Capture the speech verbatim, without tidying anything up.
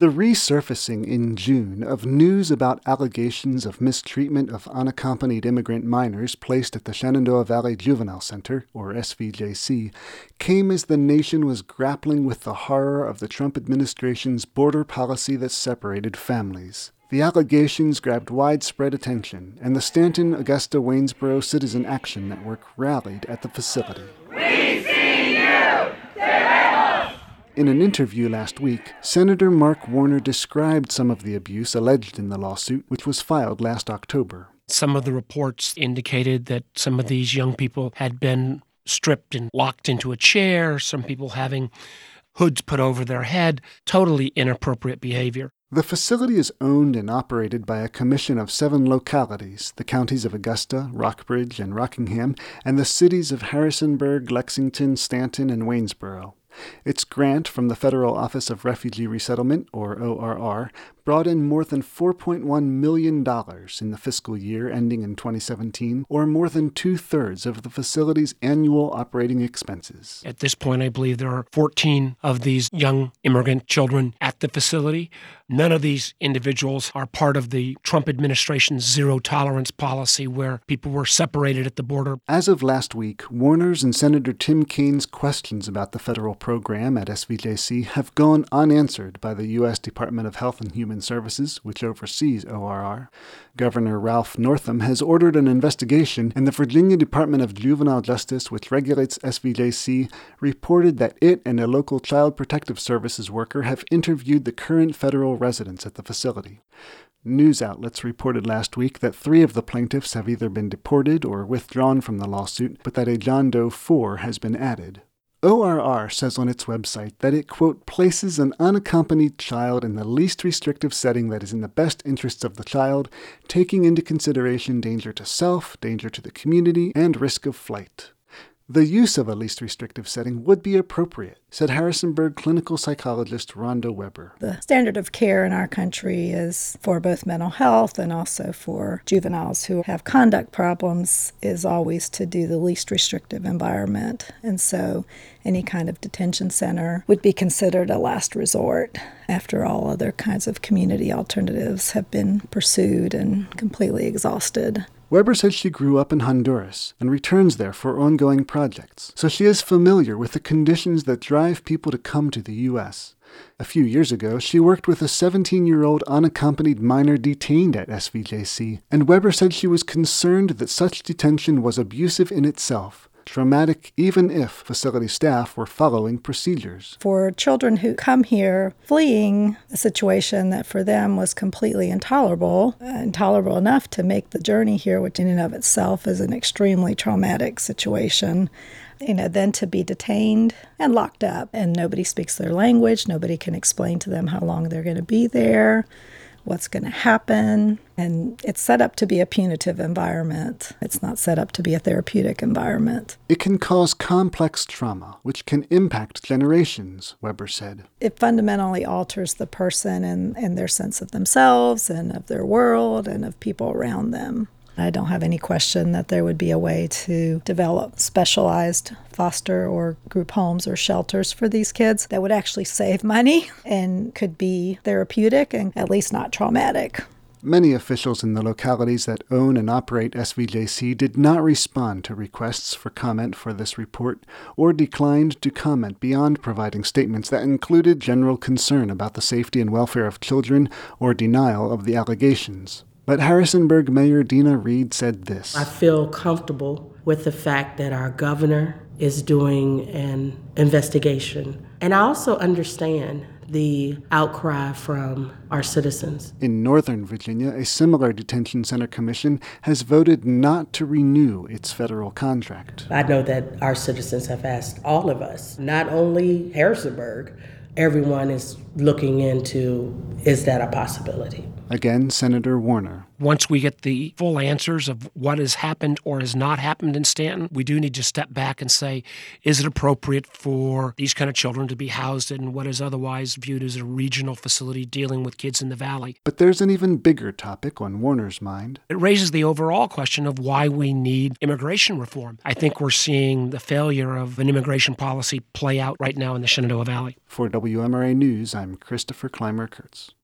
The resurfacing in June of news about allegations of mistreatment of unaccompanied immigrant minors placed at the Shenandoah Valley Juvenile Center, or S V J C, came as the nation was grappling with the horror of the Trump administration's border policy that separated families. The allegations grabbed widespread attention, and the Stanton Augusta Waynesboro Citizen Action Network rallied at the facility. We see you! In an interview last week, Senator Mark Warner described some of the abuse alleged in the lawsuit, which was filed last October. Some of the reports indicated that some of these young people had been stripped and locked into a chair, some people having hoods put over their head, totally inappropriate behavior. The facility is owned and operated by a commission of seven localities, the counties of Augusta, Rockbridge, and Rockingham, and the cities of Harrisonburg, Lexington, Stanton, and Waynesboro. Its grant from the Federal Office of Refugee Resettlement, or O R R, brought in more than four point one million dollars in the fiscal year ending in twenty seventeen, or more than two-thirds of the facility's annual operating expenses. At this point, I believe there are fourteen of these young immigrant children at the facility. None of these individuals are part of the Trump administration's zero-tolerance policy where people were separated at the border. As of last week, Warner's and Senator Tim Kaine's questions about the federal program at S V J C have gone unanswered by the U S Department of Health and Human Services, which oversees O R R. Governor Ralph Northam has ordered an investigation, and the Virginia Department of Juvenile Justice, which regulates S V J C, reported that it and a local Child Protective Services worker have interviewed the current federal residents at the facility. News outlets reported last week that three of the plaintiffs have either been deported or withdrawn from the lawsuit, but that a John Doe four has been added. O R R says on its website that it, quote, places an unaccompanied child in the least restrictive setting that is in the best interests of the child, taking into consideration danger to self, danger to the community, and risk of flight. The use of a least restrictive setting would be appropriate, said Harrisonburg clinical psychologist Rhonda Weber. The standard of care in our country is for both mental health and also for juveniles who have conduct problems is always to do the least restrictive environment. And so any kind of detention center would be considered a last resort after all other kinds of community alternatives have been pursued and completely exhausted. Weber said she grew up in Honduras and returns there for ongoing projects, so she is familiar with the conditions that drive people to come to the U S. A few years ago, she worked with a seventeen-year-old unaccompanied minor detained at S V J C, and Weber said she was concerned that such detention was abusive in itself, traumatic even if facility staff were following procedures. For children who come here fleeing a situation that for them was completely intolerable, uh, intolerable enough to make the journey here, which in and of itself is an extremely traumatic situation, you know, then to be detained and locked up and nobody speaks their language, nobody can explain to them how long they're going to be there, what's going to happen, and it's set up to be a punitive environment. It's not set up to be a therapeutic environment. It can cause complex trauma, which can impact generations, Weber said. It fundamentally alters the person and, and their sense of themselves and of their world and of people around them. I don't have any question that there would be a way to develop specialized foster or group homes or shelters for these kids that would actually save money and could be therapeutic and at least not traumatic. Many officials in the localities that own and operate S V J C did not respond to requests for comment for this report or declined to comment beyond providing statements that included general concern about the safety and welfare of children or denial of the allegations. But Harrisonburg Mayor Dina Reed said this. I feel comfortable with the fact that our governor is doing an investigation. And I also understand the outcry from our citizens. In Northern Virginia, a similar detention center commission has voted not to renew its federal contract. I know that our citizens have asked all of us, not only Harrisonburg, everyone is looking into, is that a possibility? Again, Senator Warner. Once we get the full answers of what has happened or has not happened in Stanton, we do need to step back and say, is it appropriate for these kind of children to be housed in what is otherwise viewed as a regional facility dealing with kids in the Valley? But there's an even bigger topic on Warner's mind. It raises the overall question of why we need immigration reform. I think we're seeing the failure of an immigration policy play out right now in the Shenandoah Valley. For W M R A News, I'm Christopher Clymer-Kurtz.